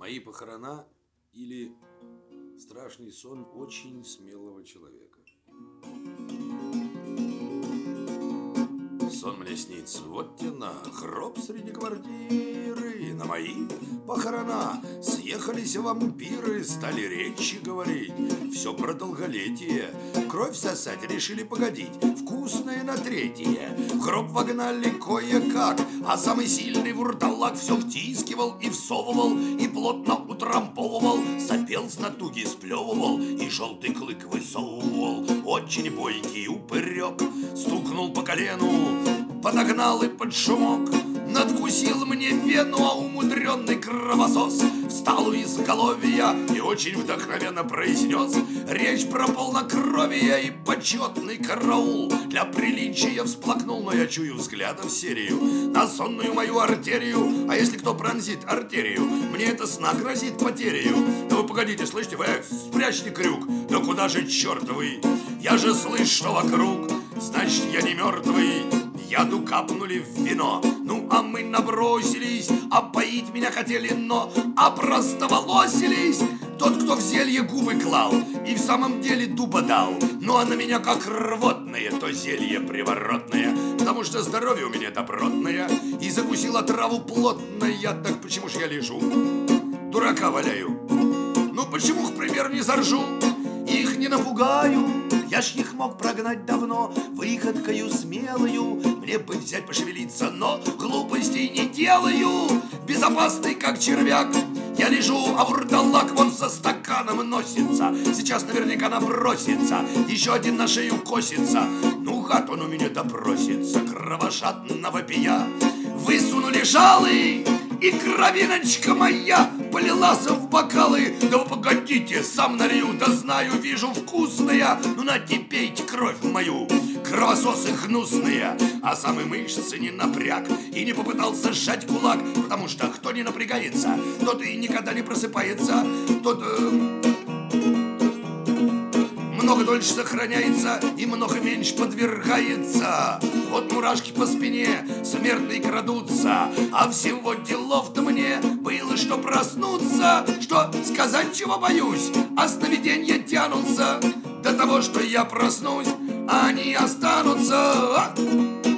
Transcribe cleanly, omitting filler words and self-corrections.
Мои похорона или страшный сон очень смелого человека. Сон мне снится, вот тена, гроб среди квартиры. На мои похорона съехались вампиры, стали речи говорить. Все про долголетие, кровь сосать решили погодить. Вкусное на третье, в гроб вогнали кое-как. А самый сильный вурдалак все втискивал и всовывал, и плотно утрамбовывал. Сопел с натуги, сплевывал, и желтый клык высовывал. Очень бойкий упырек стукнул по колену, подогнал и под шумок надкусил мне вену, а умудренный кровосос встал у изголовья и очень вдохновенно произнес речь про полнокровие и почетный караул. Для приличия всплакнул, но я чую взглядом серию на сонную мою артерию. А если кто пронзит артерию, мне это сна грозит потерею. Да вы погодите, слышите, вы спрячьте крюк. Да куда же, черт вы? Я же слышу, что вокруг, значит, я не мертвый. Яду капнули в вино, ну а мы набросились, а поить меня хотели, но опростоволосились. Тот, кто в зелье губы клал и в самом деле дуба дал. Ну а на меня как рвотное, то зелье приворотное, потому что здоровье у меня добротное, и закусила траву плотная. Так почему ж я лежу, дурака валяю? Ну почему, к примеру, не заржу? Их не напугаю, я ж их мог прогнать давно выходкою смелою. Мне бы взять пошевелиться, но глупостей не делаю. Безопасный как червяк я лежу, а вурдалак вон со стаканом носится. Сейчас наверняка набросится, еще один на шею косится. Ну гад он у меня допросится, кровожадно вопия. Высунули жалы, и кровиночка моя полилась в бокалы. Да вы погодите, сам налью, да знаю, вижу вкусная. Ну нате, пейте кровь мою, кровососы гнусные. А сам и мышцы не напряг и не попытался сжать кулак, потому что кто не напрягается, тот и никогда не просыпается, тот много дольше сохраняется и много меньше подвергается. Вот мурашки по спине смертные крадутся, а всего делов-то мне было, что проснуться, что сказать чего боюсь, а сновиденья тянутся до того, что я проснусь, а они останутся.